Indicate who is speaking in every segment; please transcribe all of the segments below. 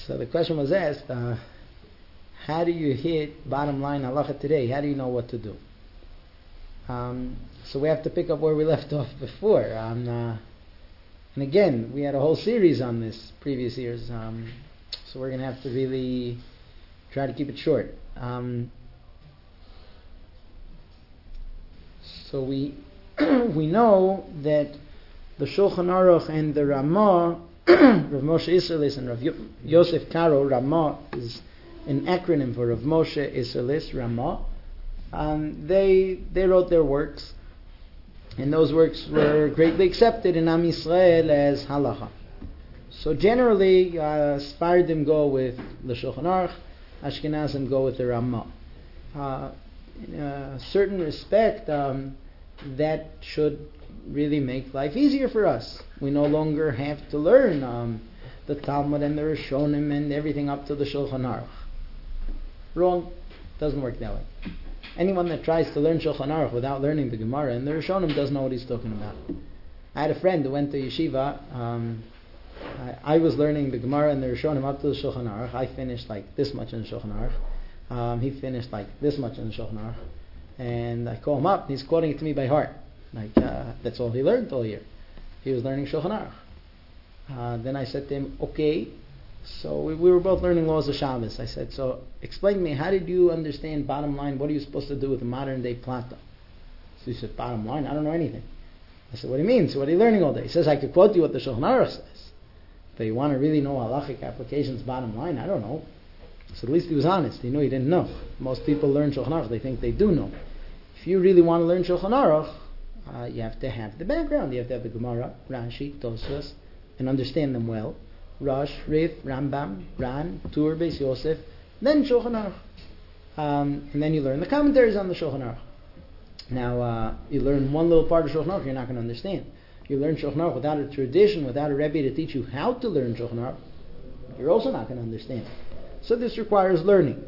Speaker 1: So the question was asked, how do you hit bottom line halacha today? How do you know what to do? So we have to pick up where we left off before. And again, we had a whole series on this previous years. So we're going to have to really try to keep it short. So we know that the Shulchan Aruch and the Ramah, Rav Moshe Isserlis and Rav Yosef Karo, Ramah is an acronym for Rav Moshe Isserlis, Ramah. They wrote their works, and those works were greatly accepted in Am Yisrael as halacha. So generally, Sephardim go with the Shulchan Aruch, Ashkenazim go with the Ramah. In a certain respect, that should really make life easier for us. We no longer have to learn the Talmud and the Rishonim and everything up to the Shulchan Aruch. Wrong. Doesn't work that way. Anyone that tries to learn Shulchan Aruch without learning the Gemara and the Rishonim doesn't know what he's talking about. I had a friend who went to yeshiva. I was learning the Gemara and the Rishonim up to the Shulchan Aruch. I finished like this much in the Shulchan Aruch. He finished like this much in the Shulchan Aruch. And I call him up, and he's quoting it to me by heart. Like, that's all he learned all year. He was learning Shulchan Aruch. Then I said to him, okay, so we were both learning laws of Shabbos. I said, so explain to me, how did you understand bottom line? What are you supposed to do with a modern day plata? So he said, bottom line? I don't know anything. I said, what do you mean? So what are you learning all day? He says, I could quote you what the Shulchan Aruch says. But you want to really know halachic applications, bottom line? I don't know. So at least he was honest. He knew he didn't know. Most people learn Shulchan Aruch. They think they do know. If you really want to learn Shulchan Aruch, you have to have the background. You have to have the Gemara, Rashi, Tosfos, and understand them well. Rosh, Rif, Rambam, Ran, Tur, Beis Yosef, then Shulchan Aruch. And then you learn the commentaries on the Shulchan Aruch. Now, you learn one little part of Shulchan Aruch, you're not going to understand. You learn Shulchan Aruch without a tradition, without a Rebbe to teach you how to learn Shulchan Aruch, you're also not going to understand. So this requires learning.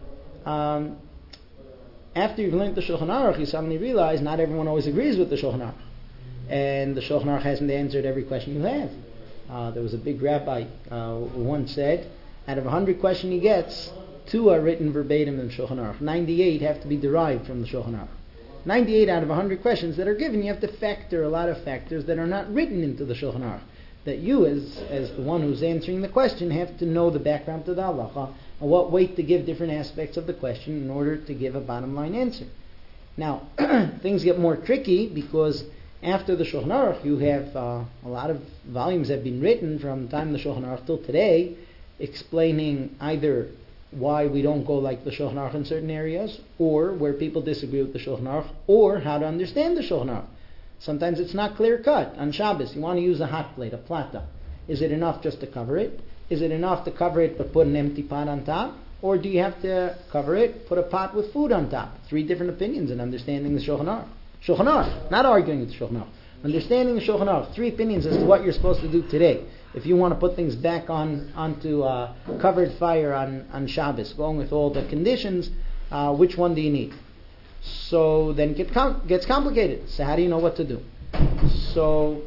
Speaker 1: After you've learned the Shulchan Aruch, you suddenly realize not everyone always agrees with the Shulchan Aruch. And the Shulchan Aruch hasn't answered every question you have. There was a big rabbi who once said, out of 100 questions he gets, 2 are written verbatim in the Shulchan Aruch. 98 have to be derived from the Shulchan Aruch. 98 out of 100 questions that are given, you have to factor a lot of factors that are not written into the Shulchan Aruch. That you, as the one who's answering the question, have to know the background to the halacha and what weight to give different aspects of the question in order to give a bottom line answer. Now, things get more tricky because after the Shulchan Aruch, you have a lot of volumes have been written from the time of the Shulchan Aruch till today, explaining either why we don't go like the Shulchan Aruch in certain areas, or where people disagree with the Shulchan Aruch, or how to understand the Shulchan Aruch. Sometimes it's not clear cut. On Shabbos, you want to use a hot plate, a plata. Is it enough just to cover it? Is it enough to cover it but put an empty pot on top? Or do you have to cover it, put a pot with food on top? 3 different opinions in understanding the Shulchan Aruch. Shulchan Aruch, not arguing with the Shulchan Aruch. Understanding the Shulchan Aruch, 3 opinions as to what you're supposed to do today. If you want to put things back onto covered fire on Shabbos, going with all the conditions, which one do you need? So then it gets complicated. So how do you know what to do? So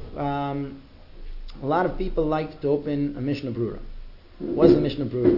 Speaker 1: a lot of people like to open a Mishnah Brura. What does the Mishnah Brura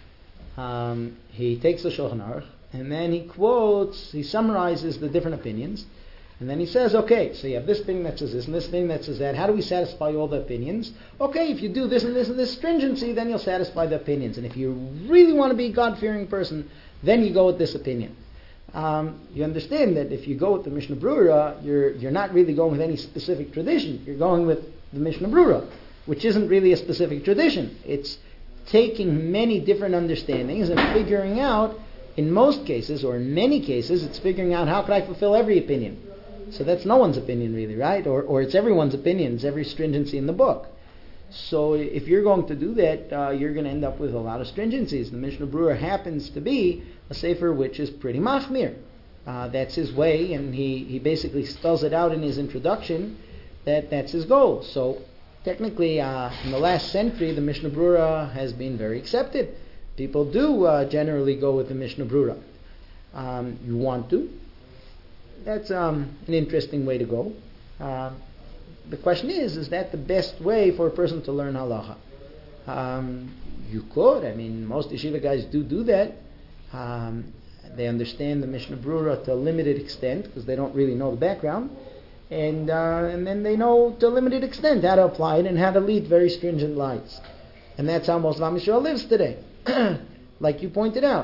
Speaker 1: do? He takes the Shulchan Aruch and then he summarizes the different opinions, and then he says, okay, so you have this thing that says this and this thing that says that. How do we satisfy all the opinions? Okay, if you do this and this and this stringency, then you'll satisfy the opinions. And if you really want to be a God-fearing person, then you go with this opinion. You understand that if you go with the Mishnah Brura, you're not really going with any specific tradition. You're going with the Mishnah Brura, which isn't really a specific tradition. It's taking many different understandings and figuring out, in most cases, or in many cases, it's figuring out how could I fulfill every opinion. So that's no one's opinion really, right? Or it's everyone's opinion, it's every stringency in the book. So if you're going to do that, you're going to end up with a lot of stringencies. The Mishnah Brura happens to be a sefer which is pretty machmir. That's his way, and he basically spells it out in his introduction that's his goal. So technically, in the last century, the Mishnah Brura has been very accepted. People do generally go with the Mishnah Brura. You want to. That's an interesting way to go. The question is that the best way for a person to learn halacha? You could. I mean, most yeshiva guys do that. They understand the Mishnah Brura to a limited extent because they don't really know the background, and then they know to a limited extent how to apply it and how to lead very stringent lives. And that's how most of Am Yisrael lives today, like you pointed out.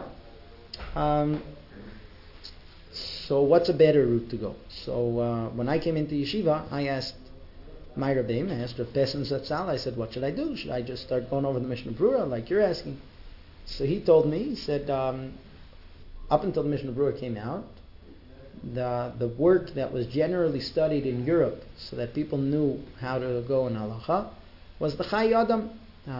Speaker 1: So what's a better route to go? So when I came into yeshiva, I asked my Rebbeim, I asked Rav Pessin Zatzal, I said, what should I do? Should I just start going over the Mishnah Brura like you're asking? So he told me, he said, up until the Mishnah Brura came out, the work that was generally studied in Europe so that people knew how to go in halacha was the Chai Adam.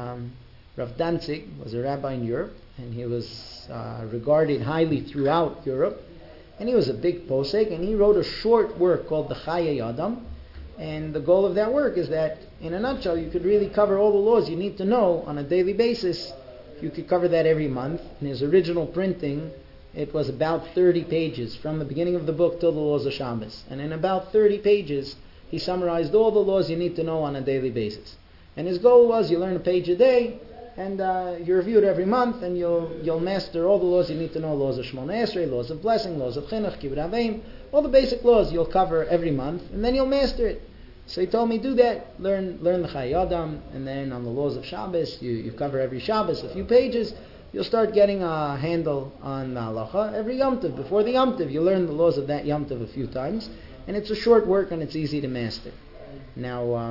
Speaker 1: Rav Danzig was a rabbi in Europe, and he was regarded highly throughout Europe, and he was a big posek, and he wrote a short work called the Chai Adam, and the goal of that work is that, in a nutshell, you could really cover all the laws you need to know on a daily basis. You could cover that every month. In his original printing, it was about 30 pages, from the beginning of the book till the laws of Shabbos. And in about 30 pages, he summarized all the laws you need to know on a daily basis. And his goal was, you learn a page a day, and you review it every month, and you'll master all the laws you need to know, laws of Shemona Esrei, laws of blessing, laws of Chinuch, Kibbud Avim, all the basic laws you'll cover every month, and then you'll master it. So he told me, do that, learn the Chai Adam, and then on the laws of Shabbos, you cover every Shabbos a few pages, you'll start getting a handle on the halacha. Every Yom Tov, before the Yom Tov, you learn the laws of that Yom Tov a few times, and it's a short work and it's easy to master. Now,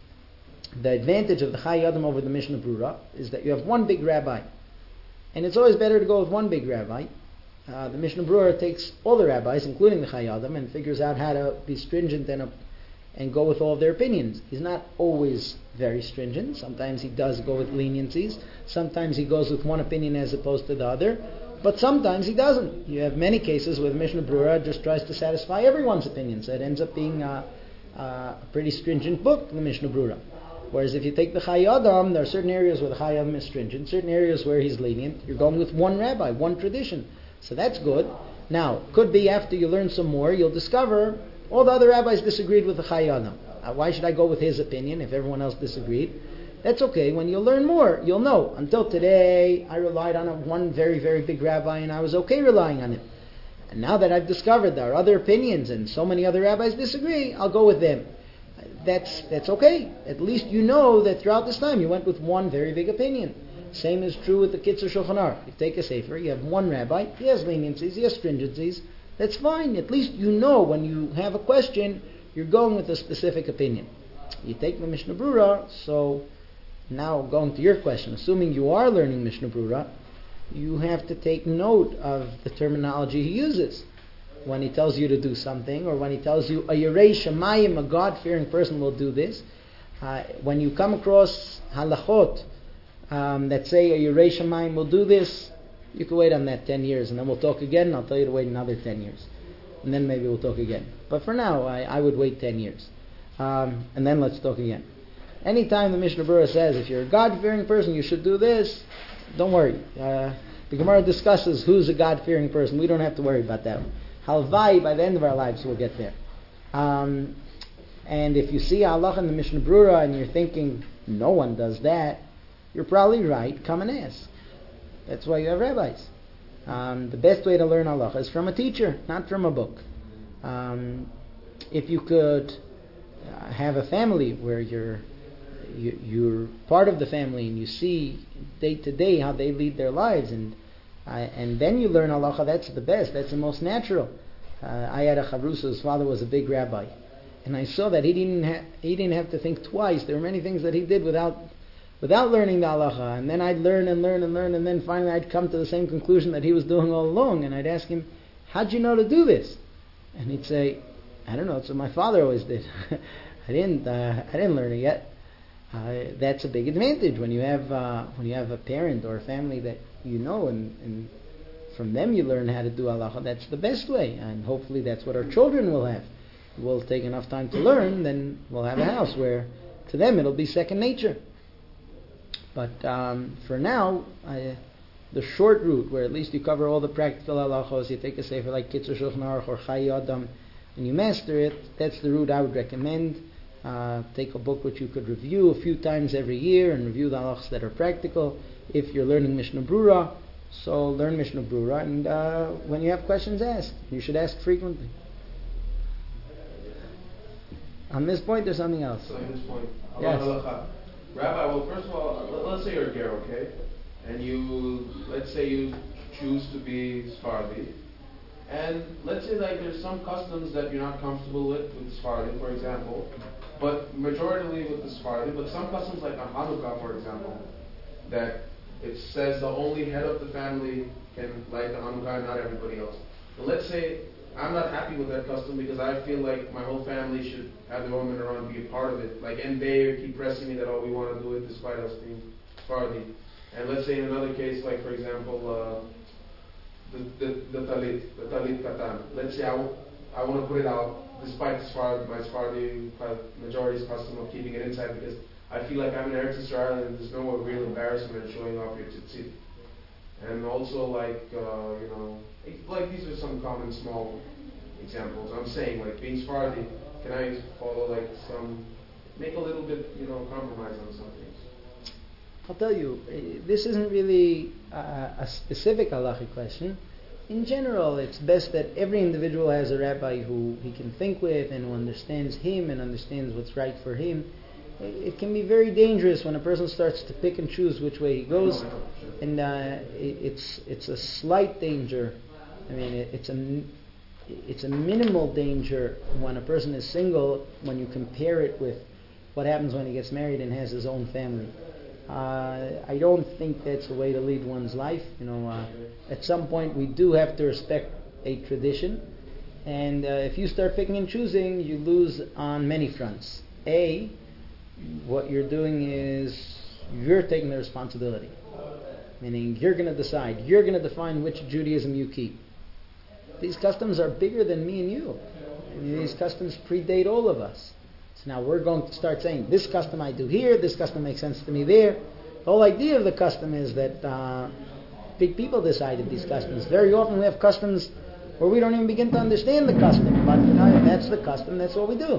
Speaker 1: the advantage of the Chai Adam over the Mishnah Brura is that you have one big rabbi, and it's always better to go with one big rabbi. The Mishnah Brura takes all the rabbis, including the Chai Adam, and figures out how to be stringent and go with all of their opinions. He's not always very stringent. Sometimes he does go with leniencies. Sometimes he goes with one opinion as opposed to the other. But sometimes he doesn't. You have many cases where the Mishnah Brura just tries to satisfy everyone's opinions. So it ends up being a pretty stringent book, the Mishnah Brura. Whereas if you take the Chai Adam, there are certain areas where the Chai Adam is stringent, certain areas where he's lenient. You're going with one rabbi, one tradition. So that's good. Now, could be after you learn some more, you'll discover all the other rabbis disagreed with the Chai Adam. Why should I go with his opinion if everyone else disagreed? That's okay. When you learn more, you'll know. Until today, I relied on one very, very big rabbi, and I was okay relying on him. And now that I've discovered there are other opinions, and so many other rabbis disagree, I'll go with them. That's okay. At least you know that throughout this time you went with one very big opinion. Same is true with the Kitzur Shulchan Aruch. You take a sefer, you have one rabbi, he has leniencies, he has stringencies. That's fine. At least you know when you have a question, you're going with a specific opinion. You take the Mishnah Brura, so now going to your question, assuming you are learning Mishnah Brura, you have to take note of the terminology he uses. When he tells you to do something, or when he tells you, a Yerei Shamayim, a God-fearing person will do this. When you come across halachot that say a Yerei Shamayim will do this, you can wait on that 10 years, and then we'll talk again, and I'll tell you to wait another 10 years. And then maybe we'll talk again. But for now, I would wait 10 years. And then let's talk again. Anytime the Mishnah Brura says, if you're a God-fearing person, you should do this, don't worry. The Gemara discusses who's a God-fearing person. We don't have to worry about that. Halvai, by the end of our lives, we'll get there. And if you see halach in the Mishnah Brura and you're thinking, no one does that, you're probably right. Come and ask. That's why you have rabbis. The best way to learn halacha is from a teacher, not from a book. If you could have a family where you're part of the family and you see day to day how they lead their lives, and then you learn halacha, that's the best. That's the most natural. I had a chavrusa whose father was a big rabbi, and I saw that he didn't have to think twice. There were many things that he did without learning the halacha, and then I'd learn, and then finally I'd come to the same conclusion that he was doing all along, and I'd ask him, how'd you know to do this? And he'd say, I don't know, it's what my father always did. I didn't learn it yet. That's a big advantage when you have a parent or a family that you know, and from them you learn how to do halacha. That's the best way, and hopefully that's what our children will have. We'll take enough time to learn, then we'll have a house where to them it'll be second nature. But for now, the short route, where at least you cover all the practical halachos, you take a sefer like Kitzur Shulchan Aruch or Chai Adam, and you master it, that's the route I would recommend. Take a book which you could review a few times every year and review the halachas that are practical. If you're learning Mishnah Brura, so learn Mishnah Brura, and when you have questions, ask. You should ask frequently. On this point, there's something else.
Speaker 2: So on this point,
Speaker 1: yes.
Speaker 2: Rabbi, well, first of all, let's say you're a ger, okay? And let's say you choose to be Sephardi. And let's say like there's some customs that you're not comfortable with Sephardi, for example, but majoritarily with the Sephardi, but some customs like on Hanukkah, for example, that it says the only head of the family can light the Hanukkah and not everybody else. But let's say I'm not happy with that custom because I feel like my whole family should have their women around be a part of it. Like, and they keep pressing me that, we want to do it despite us being Sephardi. And let's say in another case, like for example, the talit katan. Let's say I want to put it out despite my Sephardi majority's custom of keeping it inside because I feel like I'm in Eretz Israel and there's no real embarrassment in showing off your tzitzit. And also like like these are some common small examples. I'm saying like being Sephardi, can I follow like make a little bit compromise on some things?
Speaker 1: I'll tell you, this isn't really a specific halachic question. In general, it's best that every individual has a rabbi who he can think with and who understands him and understands what's right for him. It can be very dangerous when a person starts to pick and choose which way he goes, and it's a slight danger. I mean, it's a minimal danger when a person is single when you compare it with what happens when he gets married and has his own family. I don't think that's the way to lead one's life. At some point we do have to respect a tradition, and if you start picking and choosing, you lose on many fronts. What you're doing is you're taking the responsibility, meaning you're going to decide, you're going to define which Judaism you keep. These customs are bigger than me and you. These customs predate all of us. So now we're going to start saying, this custom I do here, this custom makes sense to me there. The whole idea of the custom is that big people decided these customs. Very often we have customs where we don't even begin to understand the custom, but that's the custom, that's what we do.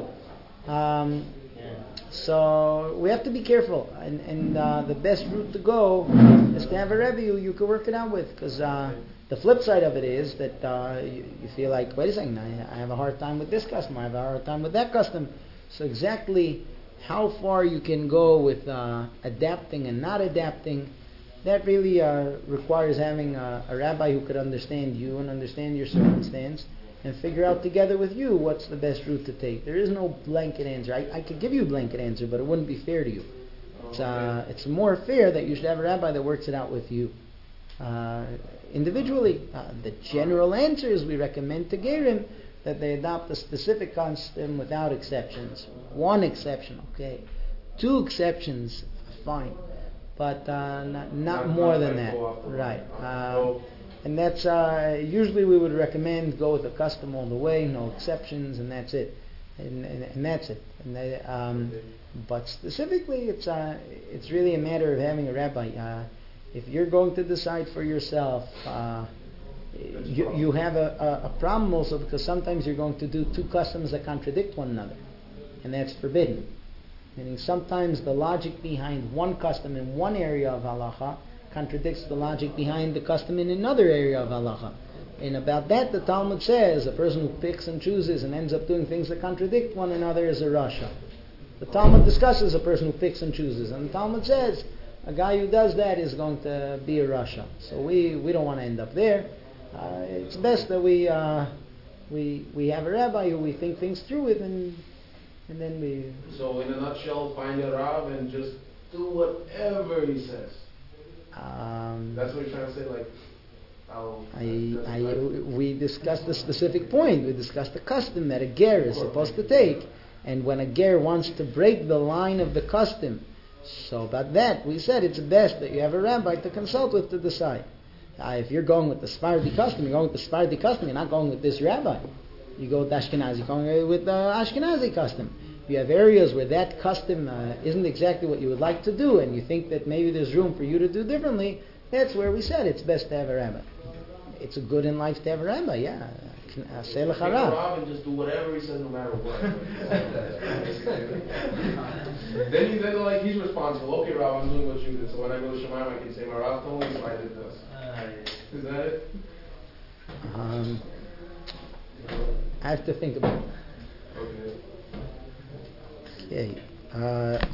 Speaker 1: So we have to be careful, and the best route to go is to have a Rebbe who you can work it out with, because the flip side of it is that you feel like, wait a second, I have a hard time with this custom, I have a hard time with that custom. So exactly how far you can go with adapting and not adapting, that really requires having a rabbi who could understand you and understand your circumstance and figure out together with you what's the best route to take. There is no blanket answer. I could give you a blanket answer, but it wouldn't be fair to you. It's more fair that you should have a rabbi that works it out with you individually. The general answer is we recommend to Gerim that they adopt a specific custom without exceptions. One exception, okay. 2 exceptions, fine. But not more than that. Right. And that's usually we would recommend go with a custom all the way, no exceptions, and that's it. And that's it. But specifically, it's really a matter of having a rabbi. If you're going to decide for yourself, you have a problem also, because sometimes you're going to do 2 customs that contradict one another, and that's forbidden. Meaning sometimes the logic behind one custom in one area of halacha contradicts the logic behind the custom in another area of halacha. And about that the Talmud says a person who picks and chooses and ends up doing things that contradict one another is a rasha. The Talmud discusses a person who picks and chooses, and the Talmud says a guy who does that is going to be a rasha. So we don't want to end up there. It's best that we have a rabbi who we think things through with, and then we...
Speaker 2: So in a nutshell, find a Rav and just do whatever he says. That's what you're trying to say, like...
Speaker 1: We discussed the specific point. We discussed the custom that a ger is supposed to take, and when a ger wants to break the line of the custom, so about that we said it's best that you have a rabbi to consult with to decide. If you're going with the Sephardi custom, you're going with the Sephardi custom. You're not going with this rabbi. You go with Ashkenazi, you're going with the Ashkenazi custom. If you have areas where that custom isn't exactly what you would like to do, and you think that maybe there's room for you to do differently, that's where we said it's best to have a rabbi. it's a good in life to have a rabbi. Yeah. Say
Speaker 2: Take a
Speaker 1: l'charav.
Speaker 2: Rav and just do whatever he says, no matter what. then like he's responsible. Okay, Rav, I'm doing what you did. So when I go to Shemaim, I can say my Rav told me, so I did this. Is that it?
Speaker 1: I have to think about it.
Speaker 2: Okay.
Speaker 1: Okay.